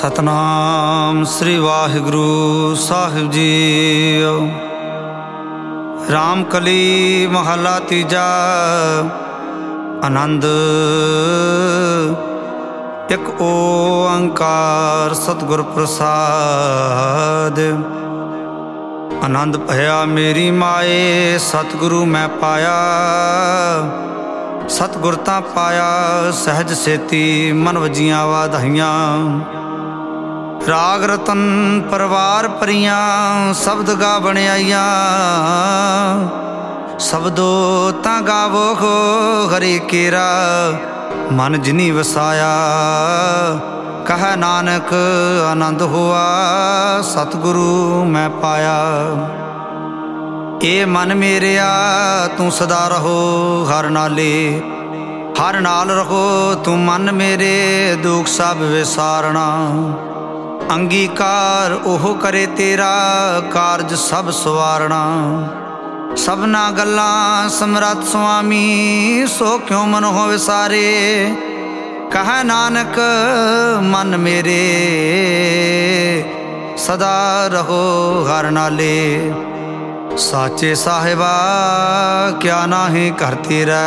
सतनाम श्री वाहिगुरु साहिब जी। राम कली महला तीजा। आनंद एक ओंकार सतगुर प्रसाद। आनंद भया मेरी माए सतगुरु मैं पाया। सतगुर तां पाया सहज सेती मन वजियां वाधाइयां। राग रतन परवार परियां शब्द गा बणियाइयां। शब्दो तां गावो हो हरि केरा मन जिनी वसाया। कह नानक आनंद हुआ सतगुरु मैं पाया। ए मन मेरिया तू सदा रहो हर नाले। हर नाल रहो तू मन मेरे दुख सब विसारना। अंगीकार ओह करे तेरा कारज सब सवारना। सबना गल्लां समरथ स्वामी सो क्यों मन हो विसारे। कह नानक मन मेरे सदा रहो हर नाले। साचे साहिबा क्या नाहीं घर तेरा।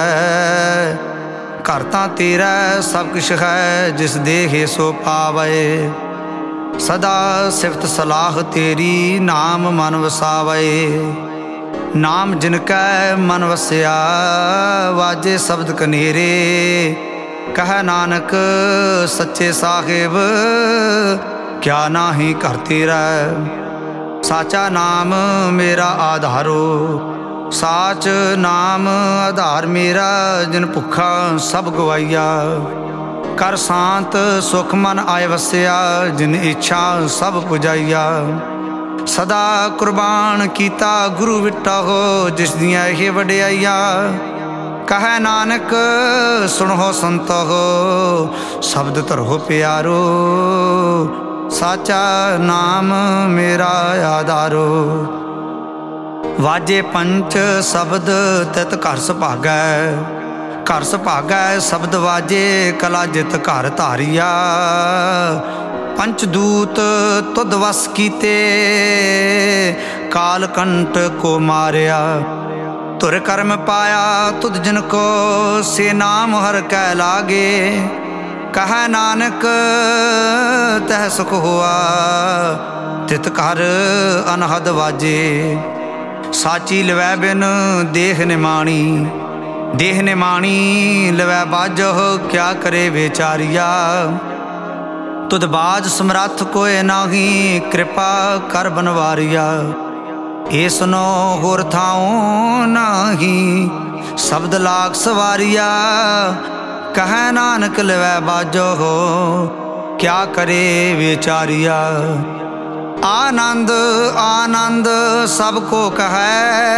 घर तां तेरा सब कुछ है जिस देहे सो पावे। सदा सिफत सलाह तेरी नाम मन वसावे। नाम जिनकै मन वसया वाजे शब्द कनेरे। कह नानक सच्चे साहिब क्या नाहीं घर तेरा। साचा नाम मेरा आधारो। साच नाम आधार मेरा जिन भुखा सब गवाइया। कर शांत सुख मन आए वसया जिन इच्छा सब पुजाइया। सदा कुर्बान कीता गुरु विटा हो जिस दियां ये वडियाइया। कह नानक सुनो संत हो शब्द धरो प्यारो। साचा नाम मेरा आधारो। वाजे पंच शब्द तित घर सुभागै। घर सुभागै शब्द वाजे कला जित घर धारिया। पंचदूत तुद वस कीते काल कंट को मारिया। तुर कर्म पाया तुद जिनको से नाम हर कै लागे। कह नानक तह सुख हुआ तित घर अनहद वाजे। साची लवै बिन देह निमाणी। देह निमाणी लवै बाजो क्या करे बेचारिया। तुद बाज समरथ कोय नाही कृपा कर बनवारिया। ए सुनो होर थाओ नाही शब्द लाग सवारिया। कह नानक लवै बाजो हो क्या करे बेचारिया। आनंद आनंद सबको कहे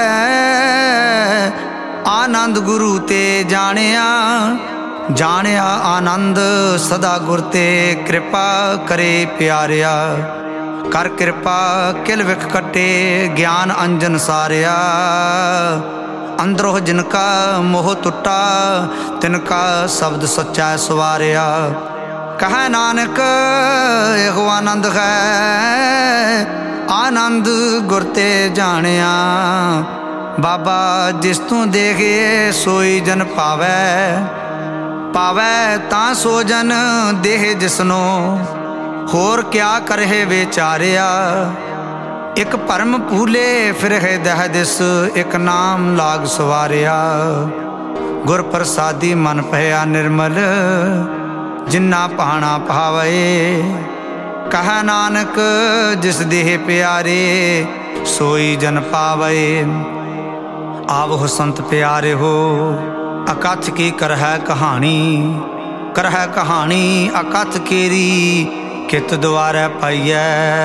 आनंद गुरु ते जानिया। जानिया आनंद सदा गुर ते कृपा करे प्यारिया। कर कृपा किल विख कटे ज्ञान अंजन सारिया। अंदरों जिनका मोह टुटा तिनका शब्द सच्चा सवारिया। कह नानक एहो आनंद है आनंद गुर ते जानिया। बाबा जिस तू देखे सोई जन पावै। पावै तां सो जन देह जिसनो होर क्या करहे बेचारिया। एक परम भूले फिर है दह दिस एक नाम लाग सवारिया। गुर प्रसादी मन भया निर्मल जिन्ना पाना पावे। कह नानक जिस देह प्यारे सोई जन पावे। आवो संत प्यारे हो अकथ की करह कहानी। करह कहानी अकथ केरी कित द्वारे पाइयै।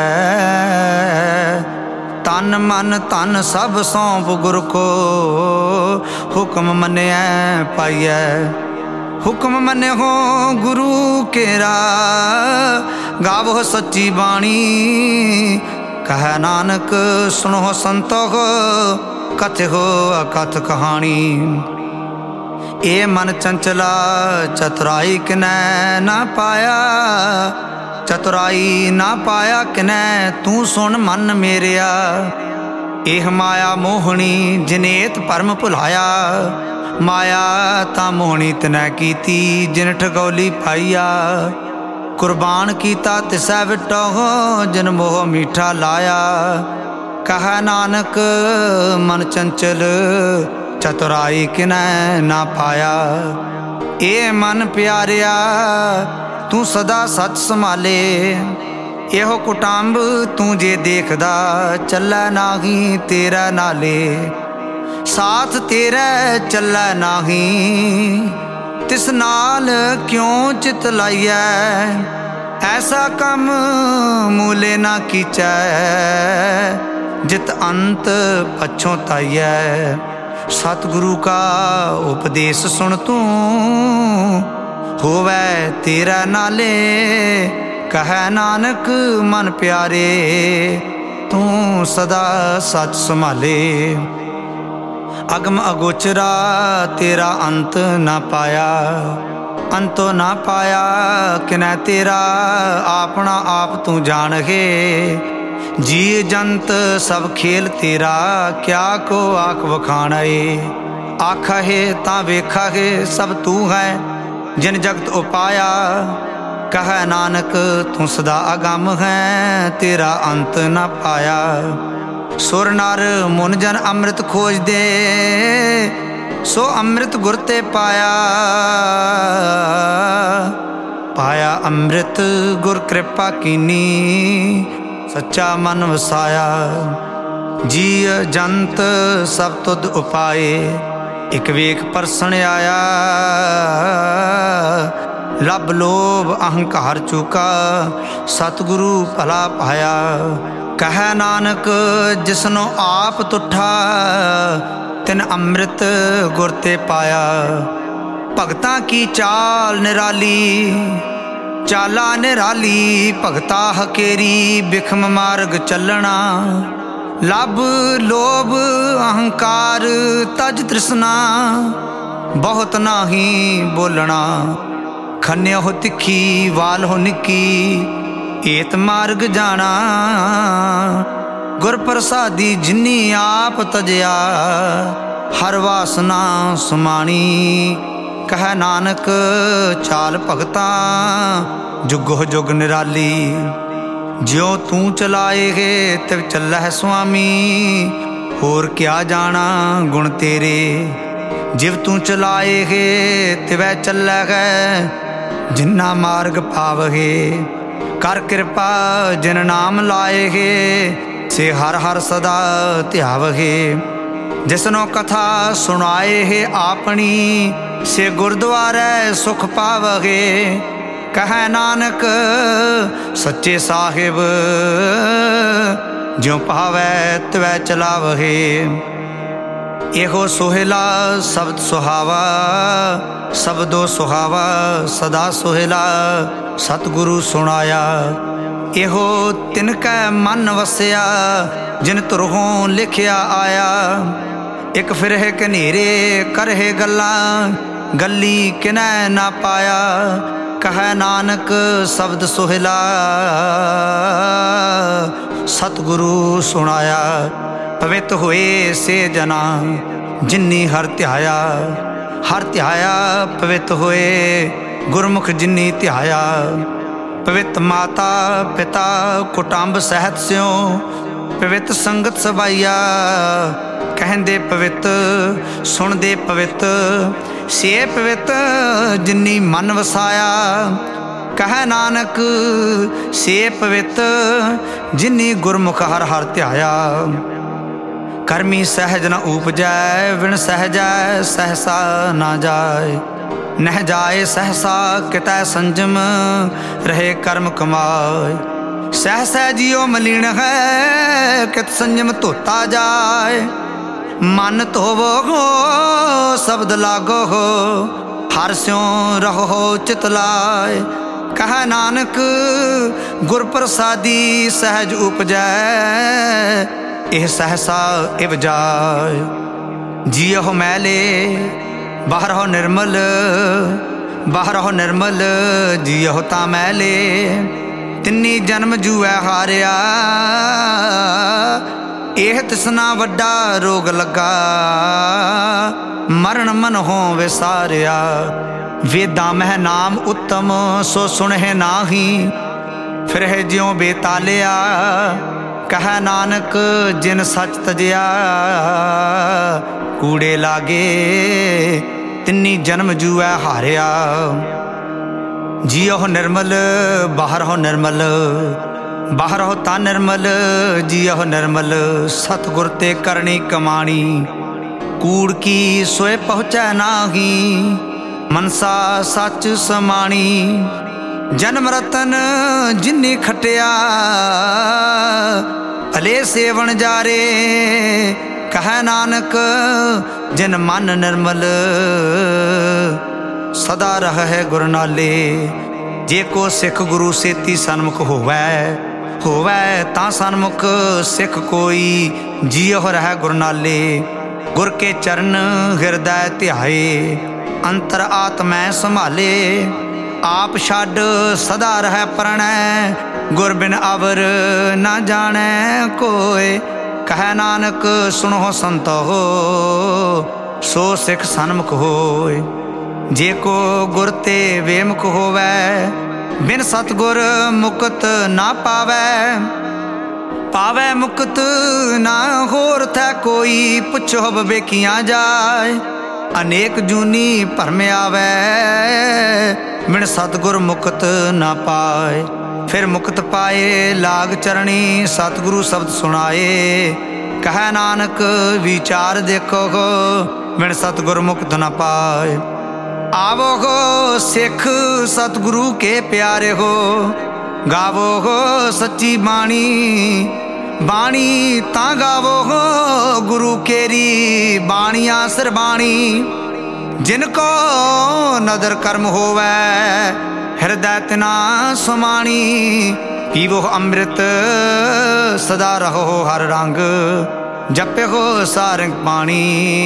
तन मन तन सब सौंप गुर को हुक्म मनिया पाइयै। हुक्म मने हो गुरु केरा गावो सच्ची बाणी। कह नानक सुनो संतो हो कथ हो अकथ कहानी। ए मन चंचला चतुराई किनै न पाया। चतुराई ना पाया किनै तू सुन मन मेरिया। एह माया मोहनी जिनेत भरम भुलाया, माया ता मोहनी तनै कीती जिन ठगौली पाईया। कुर्बान कीता तिसै विटो जिन मोह मीठा लाया। कह नानक मन चंचल चतुराई किनै ना पाया। ए मन प्यारिया तू सदा सच संभाले, एहो कुटुंब तू जे देखदा चलै नाही तेरा नाले। साथ तेरा चलै नाही तिस नाल क्यों चित लाइयै, ऐसा कम मूले ना कीचै जित अंत पछोताइयै। सतगुरु का उपदेश सुन तू होवै तेरा नाले। कह नानक मन प्यारे तू सदा सच संभाले। अगम अगोचरा तेरा अंत ना पाया, अंतो ना पाया किनै तेरा अपना आप तू जान है। जी जंत सब खेल तेरा क्या को आख वखाना है। आखा है ता वेखा है सब तू है जिन जगत उपाया। कह नानक तू सदा अगम है तेरा अंत ना पाया। सुर नर मुन जन अमृत खोज दे सो अमृत गुर ते पाया। पाया अमृत गुर कृपा कीनी सच्चा मन वसाया। जी जंत सब तुद उपाए एक वेख परसन आया। लब लोभ अहंकार चूका सतगुरु भला पाया। कह नानक जिसनो आप तुठा तिन अमृत गुर ते पाया। भगतां की चाल निराली चाला निराली, भगता हकेरी बिखम मार्ग चलना। लब लोभ अहंकार तज तृष्णा, बहुत नाही बोलना। खन्य हो तिखी वाल हो निकी एत मार्ग जाना। गुर प्रसादी जिन्नी आप तजया हर वासना सुमानी। कह नानक चाल भगता जुगो जुग निराली। ज्यों तू चलाए गे तिव चलै स्वामी, होर क्या जाना गुण तेरे। जिव तू चलाए गे तिवै चलै गे जिन्ना मार्ग पावगे। कर कृपा जिन नाम लाए गे से हर हर सदा ध्यावगे। जिसनो कथा सुनाए है आपनी से गुरुद्वारे सुख पावगे। कह नानक सच्चे साहिब ज्यों पावै त्वै चलावगे। एहो सोहेला शब्द सुहावा शब्दो सुहावा सदा सोहेला सतगुरु सुनाया। एहो तिनकै मन वसिया जिन तुरहों लिखिया आया। एक फिरहे कनेरे करहे गल्लां गली किनै ना पाया। कह नानक शब्द सोहेला सतगुरु सुनाया। पवित होए से जना जिन्नी हर ध्याया। हर ध्याया पवित होए गुरमुख जिन्नी ध्याया। पवित माता पिता कुटुंब सहित स्यों पवित संगत सबाइया। कहंदे पवित सुनदे पवित से पवित जिन्नी मन वसाया। कह नानक से पवित जिन्नी गुरमुख हर हर ध्याया। कर्मी सहज न उपजै विण सहजै सहसा ना जाय। नह जाए सहसा कितै संजम रहे कर्म कमाए। सहसा जियो मलिन है कित संयम धोता जाए। मन धोवो हो शब्द लागो हो हर स्यों रहो चित लाए। कह नानक गुर प्रसादी सहज उपजै एह सहसा इव जाय। जियो मैले बाहर हो निर्मल बाहर हो निर्मल जियो ता मैले। तिन्नी जन्म जूए हारिया, एह तिसना वड्डा रोग लगा, मरण मन हो विसारिया। वेदा मह नाम उत्तम सो सुनहे नाही, फिर है ज्यों बेतालिया, कह नानक जिन सच तजिया। कूड़े लागे तिन्नी जन्म जूए हारिया, जियो निर्मल बाहर हो निर्मल, बाहर हो ता निर्मल जियो निर्मल। सतगुर ते करनी कमाणी, कूड़ की सोए पहुँचै नाही, मनसा सच समाणी। जन्म रतन जिन्नी खटिया, भले सेवन जारे, कह नानक जिन मन निर्मल। सदा रह है गुर नाले, जे को सिख गुरु सेती सन्मुख होवै, होवै तां सन्मुख सिख कोई, जियो रह गुर नाले। गुर के चरण हृदय ध्याए, अंतर आत्मै संभाले। आप छड़ सदा रह प्रणय, गुर बिन अवर ना जाने कोय। कह नानक सुनो संत हो, सो सिख सन्मुख होय। जे को गुर ते बेमुख होवै, बिन सतगुर मुकत ना पावै। पावै मुकत ना होर थे कोई, पुछो बबेकियां जाय। अनेक जूनी भरम आवै, बिन सतगुर मुकत ना पाए। फिर मुकत पाए लाग चरणी, सतगुरु शब्द सुनाए। कह नानक विचार देखो हो, बिन सतगुर मुक्त न पाए। आवो हो सिख सतगुरु के प्यारे हो, गावो हो सच्ची बाणी। बाणी तां गावो हो गुरु केरी, बाणिया सरबाणी। जिनको नदर कर्म होवै, हृदय तना सुमाणी। पीवो अमृत सदा रहो हर रंग, जपे हो सारंग पाणी।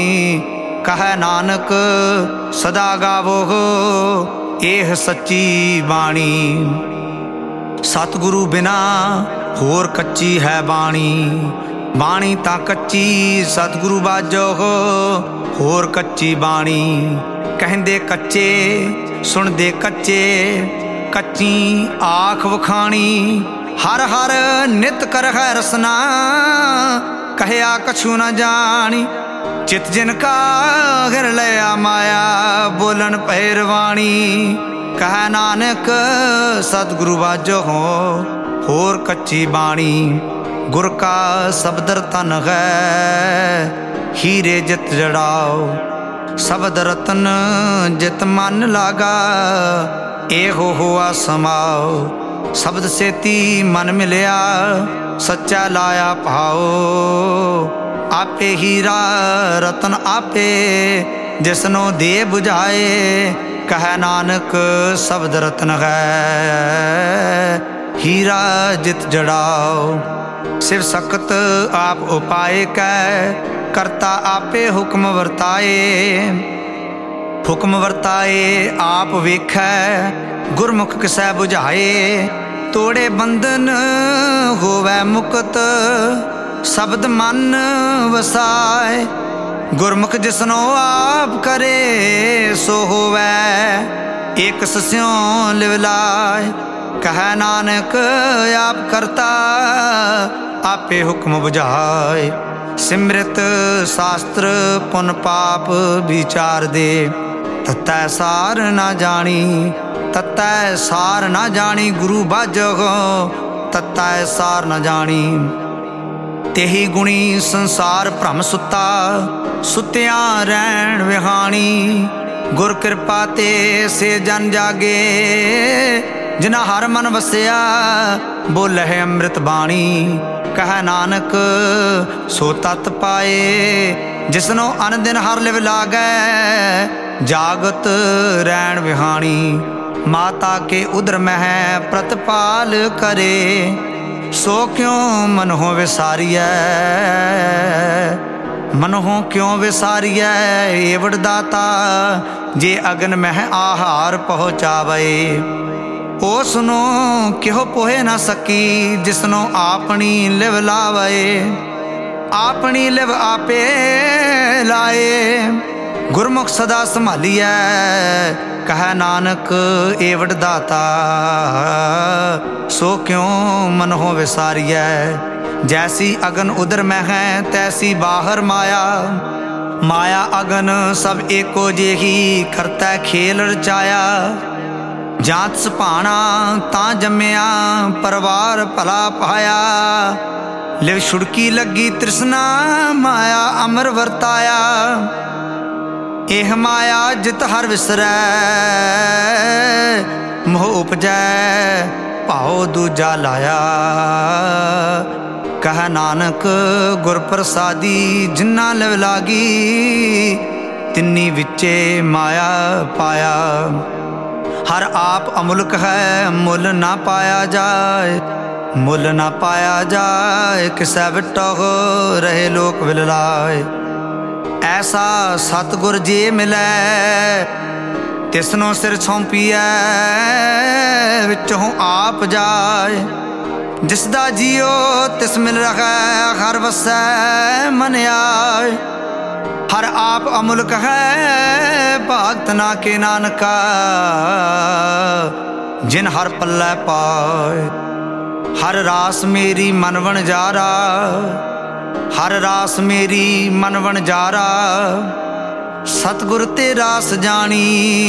कह नानक सदा गावो हो, एह सच्ची बाणी। सतगुरु बिना होर कच्ची है बाणी, बाणी तां कच्ची सतगुरु बाजो हो, होर कच्ची बाणी। कहंदे कच्चे सुनदे कच्चे, कच्ची आख वखाणी। हर हर नित कर है रसना, कहया कछु न जानी। चित जिनका गिर लया माया, बोलन पैरवाणी। कह नानक सतगुरु बाजो हो, होर कच्ची बाणी। गुर का शब्द तन है, हीरे जित जड़ाओ। शब्द रतन जित मन लागा, एहो हुआ समाओ। शब्द सेती मन मिलिया, सच्चा लाया पाओ। आपे हीरा रतन आपे, जिसनो दे बुझाए। कह नानक शब्द रतन है, हीरा जित जड़ाओ। शिव सकत आप उपाय कै, करता आपे हुक्म वर्ताए। हुक्म वर्ताए आप वेखै, गुरमुख किसै बुझाए। तोड़े बंधन होवै मुक्त, शब्द मन वसाए। गुरमुख जिसनो आप करे, सो होवै एक सस्यों लिवलाए। कह नानक आप करता, आपे हुक्म बुझाए। सिमृत शास्त्र पुन पाप विचार दे, ततै सार ना जानी। ततै सार ना जानी, गुरु बाजो ततै सार ना जानी। तेही गुणी संसार भ्रम सुता, सुत्या रैन विहानी। गुर कृपा ते से जन जागे, जिना हर मन वसिया। बोले अमृत बाणी, कह नानक सो तत पाए। जिसनो अन दिन हर लिव लागै, जागत रैन विहानी। माता के उदर मह प्रतपाल करे, सो क्यों मन हो विसारियै। मन हो क्यों विसारियै एवड़ दाता, जे अगन मह आहार पहुँचावे। उसनों किहो पोहे ना सकी, जिसनों आपनी लिव लावे, आपनी लिव आपे लाए। गुरमुख सदा संभालिए, कह नानक एवड दाता, सो क्यों मन हो विसारिए। जैसी अगन उदर में है, तैसी बाहर माया, माया अगन सब एको जेही, करता खेल रचाया। जात सुभाना तां जम्मिया, परवार भला पाया। लिव छुड़की लगी तृष्णा, माया अमर वरताया। एह माया जित हर विसरै, मोह उपजै भाव दूजा लाया। कह नानक गुर प्रसादी, जिन्ना लिव लागी, तिन्नी विचे माया पाया। हर आप अमुल्क है, मुल ना पाया जाए, मुल ना पाया जाए। किसै विटो रहे लोक विललाए। ऐसा सतगुर जे मिलै, तिसनों सिर सौंपीऐ, विचों आप जाए। जिसदा जियो तिस मिल रखै, हर वसै मन आए। हर आप अमुल्क है, भगत ना के नानका, जिन हर पल्लै पाए। हर रास मेरी मन वणजारा, हर रास मेरी मन वणजारा। सतगुर ते रास जानी,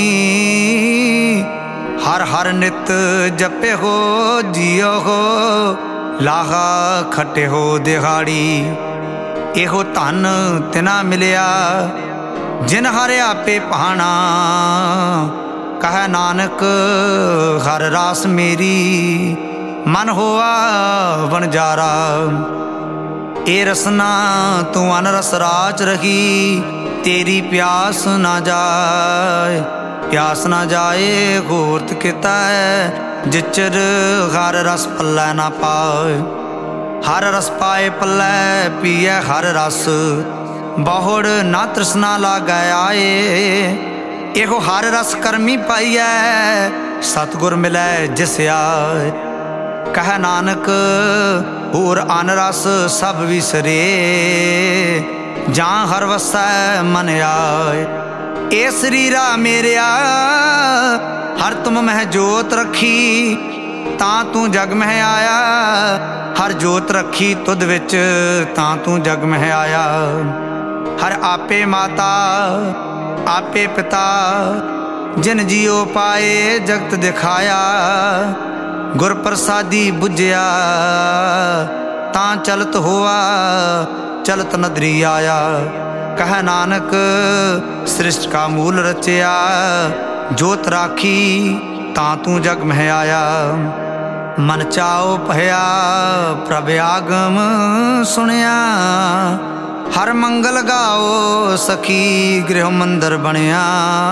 हर हर नित जपे हो जियो हो। लाहा खटे हो दिहाड़ी, एहो धन तिना मिलिया, जिन हर आपे पाना। कह नानक हर रास मेरी, मन होआ वणजारा। ए रसना तू अनरस राच रही, तेरी प्यास ना जाए, प्यास ना जाए। होरत किता है जिचर, हर रस पल्लै ना पाए। हर रस पाए पल्लै पिए हर रस, बहुड़ ना तृष्णा लागै आए। एहो हर रस करमी पाइयै, सतगुर मिलै जिस आए। कह नानक होर अन रस सब विसरे, जां हर वसै मन आए। ए शरीरा मेरिया, हर तुम मह जोत रखी, तां तू जग मह आया। हर जोत रखी तुद विच, तां तू जग मह आया। हर आपे माता आपे पिता, जिन जियो पाए जगत दिखाया। गुर प्रसादी बुझिया, तां चलत होआ, चलत नदरी आया। कह नानक सृष्टि का मूल रचिया, जोत राखी तां तू जग मह आया। मन चाओ भया प्रभ आगम सुनिया, हर मंगल गाओ सखी गृह मंदिर बनिया।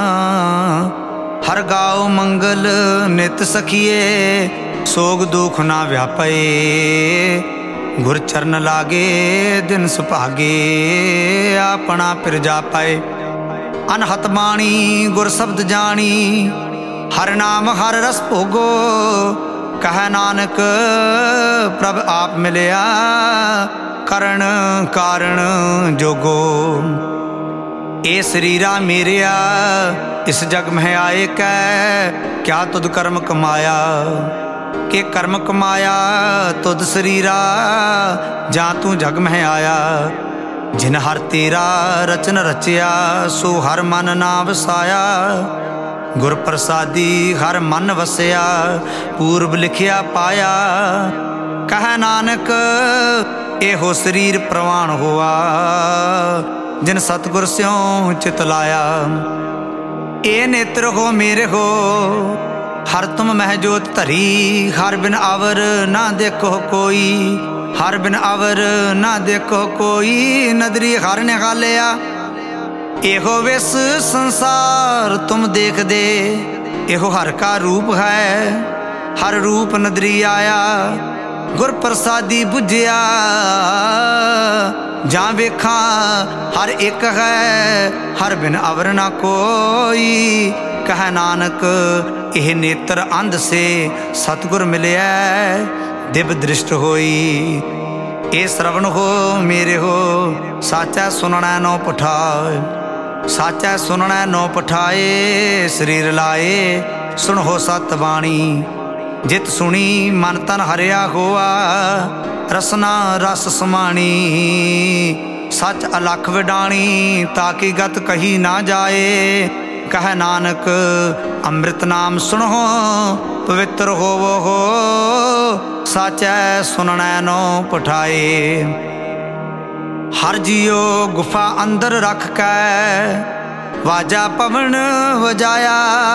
हर गाओ मंगल नित सखिए, सोग दुख ना व्यापे। गुर चरण लागे दिन सुभागे, अपना फिर जा पाए। अनहत बाणी गुर शब्द जानी, हर नाम हर रस भोगो। कह नानक प्रभ आप मिलिया, करण कारण जोगो। ए शरीरा मेरिया, इस जग में आए कै, क्या तुद कर्म कमाया। के कर्म कमाया तुद शरीरा, जा तू जग में आया। जिन हर तेरा रचन रचिया, सो हर मन ना वसाया। गुर प्रसादी हर मन वसिया, पूर्व लिखिया पाया। कह नानक एहो शरीर प्रवान हुआ, जिन सतगुर स्यों चित लाया। ए नेत्र हो मेरे हो, हर तुम मह जोत धरी। हर बिन अवर ना देखो कोई, हर बिन अवर ना देखो कोई। नदरी हर निकालिया, एहो विस संसार तुम देख दे। एहो हर का रूप है, हर रूप नदरी आया। गुर प्रसादी बुझिया, जा वेखा हर एक है, हर बिन अवर ना कोई। कह नानक यह नेत्र अंध से सतगुर मिलिया दिव्य दृष्ट होई। ए श्रवण हो मेरे हो साचा सुनना नौ पठाए, साचा सुनना नौ पठाए शरीर लाए सुन हो सत बाणी। जित सुनी मन तन हरिया होआ रसना रस समाणी। सच अलख विडाणी ताकि गत कही ना जाए। कह नानक अमृत नाम सुनो पवित्र होवो हो साचै सुनना नो पठाए। हर जियो गुफा अंदर रख कै वाजा पवन वजाया,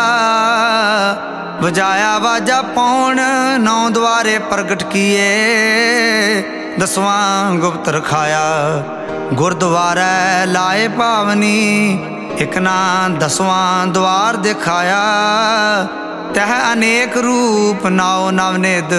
वजाया वाजा पौन नौ द्वारे प्रगट किए। दसवां गुप्त रखाया गुरद्वारे लाए पावनी। एक ना दसवां द्वार दिखाया तह अनेक रूप नाओ नवनिध।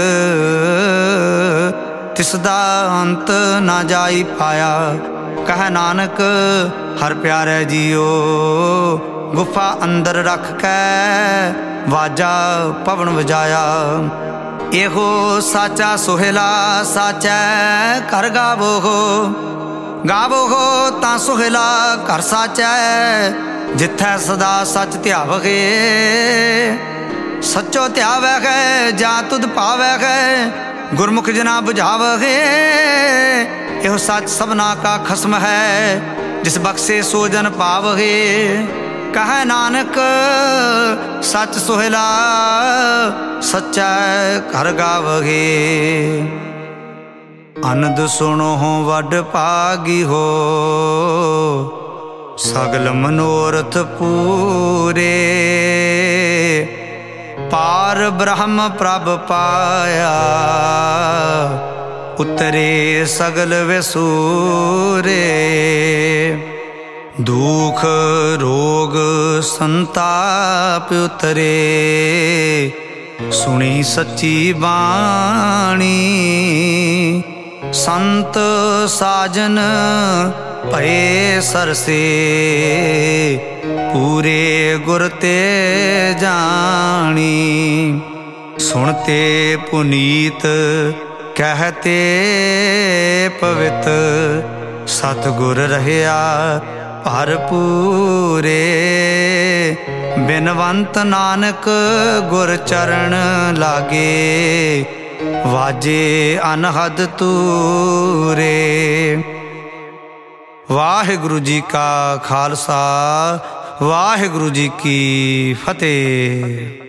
तिसदा अंत ना जाई पाया। कह नानक हर प्यारे जियो गुफा अंदर रख कै वाजा पवन वजाया। एहो साचा सुहेला साचा कर गावो हो, गावो हो तां सुहेला कर साचा। जिथै सदा सच ध्यावगे सचो ध्यावै है जा तुद पावै है गुरमुख जना बुझावगे। एहो सच सबना का खसम है जिस बख्शे सो जन पावगे। कह नानक सच सुहेला सच्चा कर गावगे। अनद सुनो हो वड पागी हो सगल मनोरथ पूरे। पार ब्रह्म प्रभ पाया उतरे सगल विसूरे। दुख रोग संताप उतरे सुनी सच्ची बाणी। संत साजन भये सरसे पूरे गुर ते जानी। सुनते पुनीत कहते पवित सतगुर रहया भरपूरे। बिनवंत नानक गुर चरण लागे वाजे अनहद तूरे। वाहिगुरु जी का खालसा वाहिगुरु जी की फतेह।